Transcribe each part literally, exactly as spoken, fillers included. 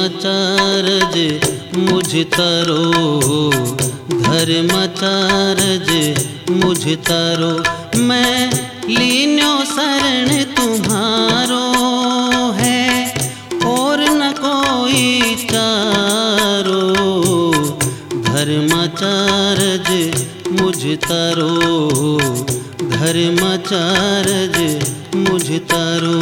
धर्माचार्य मुझ तरो, धर्माचार्य मुझ तरो। मैं लीन्यो शरण तुम्हारो है, और न कोई चारो। धर्माचार्य मुझ तरो, धर्माचार्य मुझ तरो।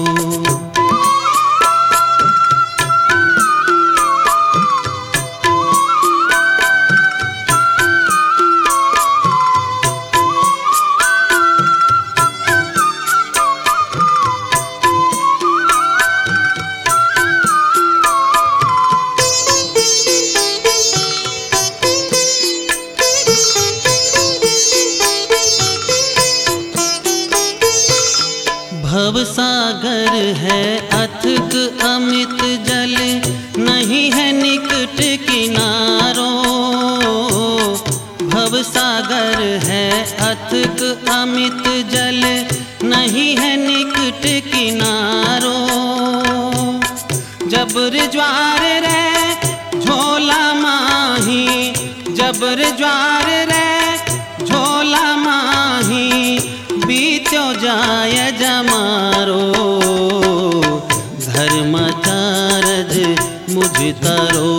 भव सागर है अथक अमित जल, नहीं है निकट किनारो। भव सागर है अथक अमित जल, नहीं है निकट किनारो। जबर ज्वार रे झोला माही, जबर ज्वार रे झोला माही, बीत्यो जाय जमारो। धर्माचार्य मुझ तरो,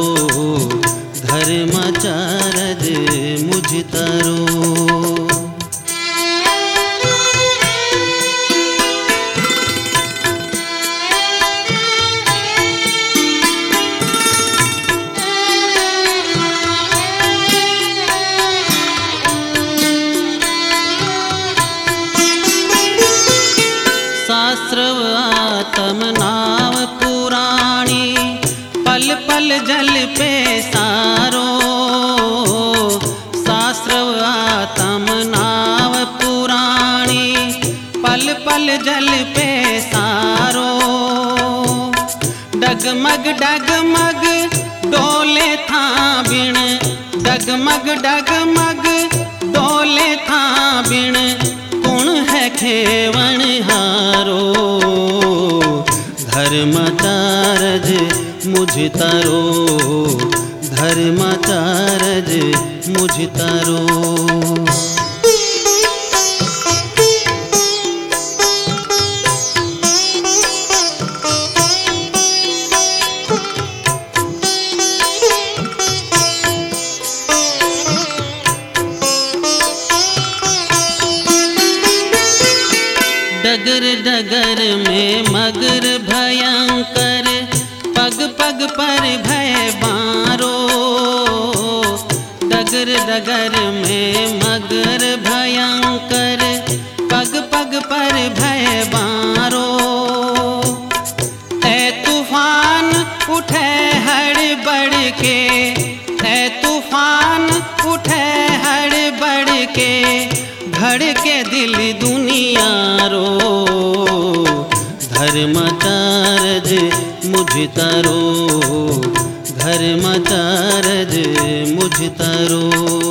धर्माचार्य मुझ तरो। शास्त्रव आत्म नाव पुराणी, पल पल जल पे सारो। शास्त्रव आत्म नाव पुराणी, पल पल जल पे सारो। डगमग डगमग डोले था बिण, डगमग डगमग डोले था बिण, कुण है खेवण हारो। धर्माचार्य मुझ तरो, धर्माचार्य मुझ तरो। डगर डगर में मगर भयंकर, पग पग पर भय बारो। डगर डगर में मगर भयंकर, पग पग पर भय बारो। ऐ तूफान उठे हड़बड़ के, ऐ तूफान उठे हड़बड़ के, धड़के दिल दुनिया रो। धर्माचार्य मुझ तरो, धर्माचार्य मुझ तरो।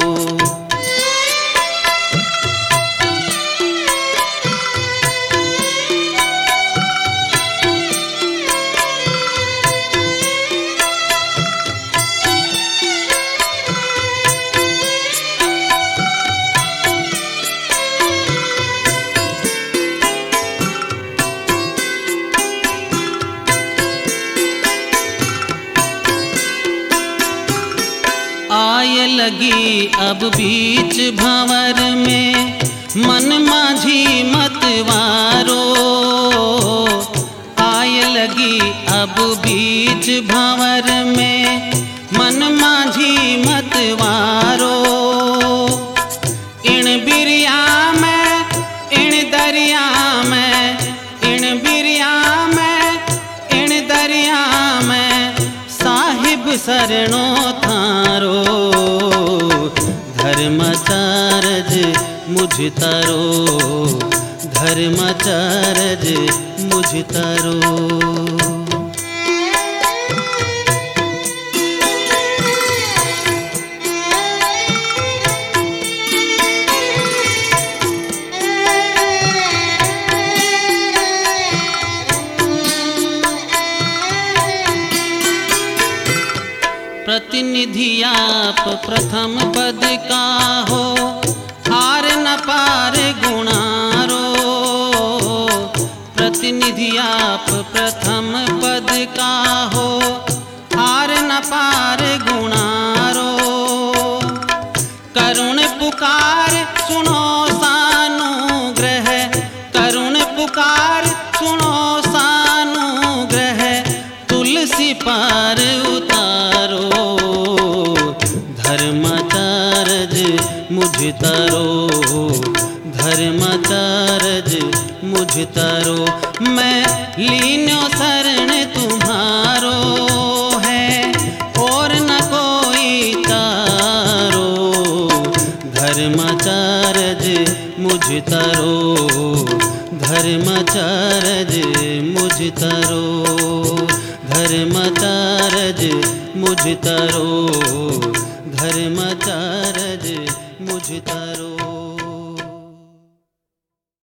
आय लगी अब बीच भंवर में, मन माझी मतवारो। आय लगी अब बीच भंवर में, मन माझी मतवारो। इण बिरिया में, इण दरिया में, इण बिरिया में, इण दरिया में, साहिब शरणो थारो। धर्माचार्य मुझ तरो, धर्माचार्य मुझ तरो। प्रतिनिधि आप प्रथम पद का हो, आर न पार गुणारो। प्रतिनिधि आप प्रथम पद का हो, आर न पार गुणारो। करुण पुकार सुनो सानुग्रह, करुण पुकार सुनो सानुग्रह, तुलसी पार उतारो। धर्माचार्य मुझ तारो, धर्माचार्य मुझ तारो। मैं लीनो शरण तुम्हारो है, और न कोई तारो। धर्माचार्य मुझ तारो, धर्माचार्य मुझ तारो, धर्माचार्य मुझ तारो, धर्माचार्य मुझ तारो।